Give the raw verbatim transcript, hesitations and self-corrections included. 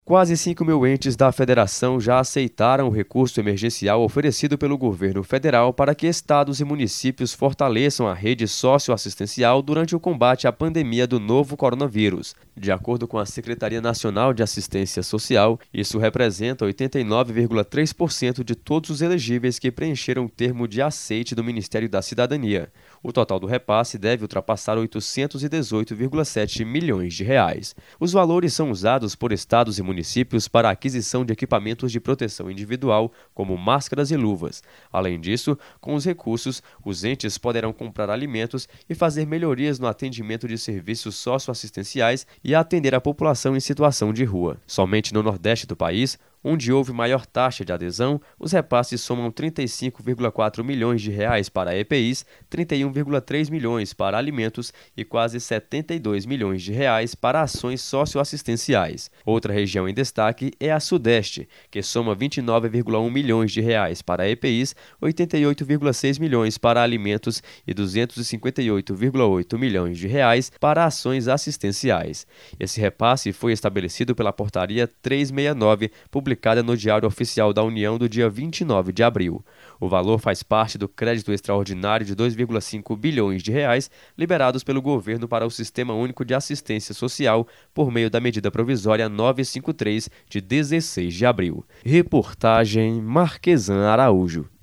Quase cinco mil entes da federação já aceitaram o recurso emergencial oferecido pelo governo federal para que estados e municípios fortaleçam a rede socioassistencial durante o combate à pandemia do novo coronavírus. De acordo com a Secretaria Nacional de Assistência Social, isso representa oitenta e nove vírgula três por cento de todos os elegíveis que preencheram o termo de aceite do Ministério da Cidadania. O total do repasse deve ultrapassar oitocentos e dezoito vírgula sete milhões de reais. Os valores são usados por estados e municípios para a aquisição de equipamentos de proteção individual, como máscaras e luvas. Além disso, com os recursos, os entes poderão comprar alimentos e fazer melhorias no atendimento de serviços socioassistenciais e atender a população em situação de rua. Somente no Nordeste do país, onde houve maior taxa de adesão, os repasses somam trinta e cinco vírgula quatro milhões de reais para E P Is, trinta e um vírgula três milhões para alimentos e quase setenta e dois milhões de reais para ações socioassistenciais. Outra região em destaque é a Sudeste, que soma vinte e nove vírgula um milhões de reais para E P Is, oitenta e oito vírgula seis milhões para alimentos e duzentos e cinquenta e oito vírgula oito milhões de reais para ações assistenciais. Esse repasse foi estabelecido pela Portaria trezentos e sessenta e nove, publicada publicada no Diário Oficial da União do dia vinte e nove de abril. O valor faz parte do crédito extraordinário de dois vírgula cinco bilhões de reais liberados pelo governo para o Sistema Único de Assistência Social por meio da medida provisória novecentos e cinquenta e três de dezesseis de abril. Reportagem Marquesan Araújo.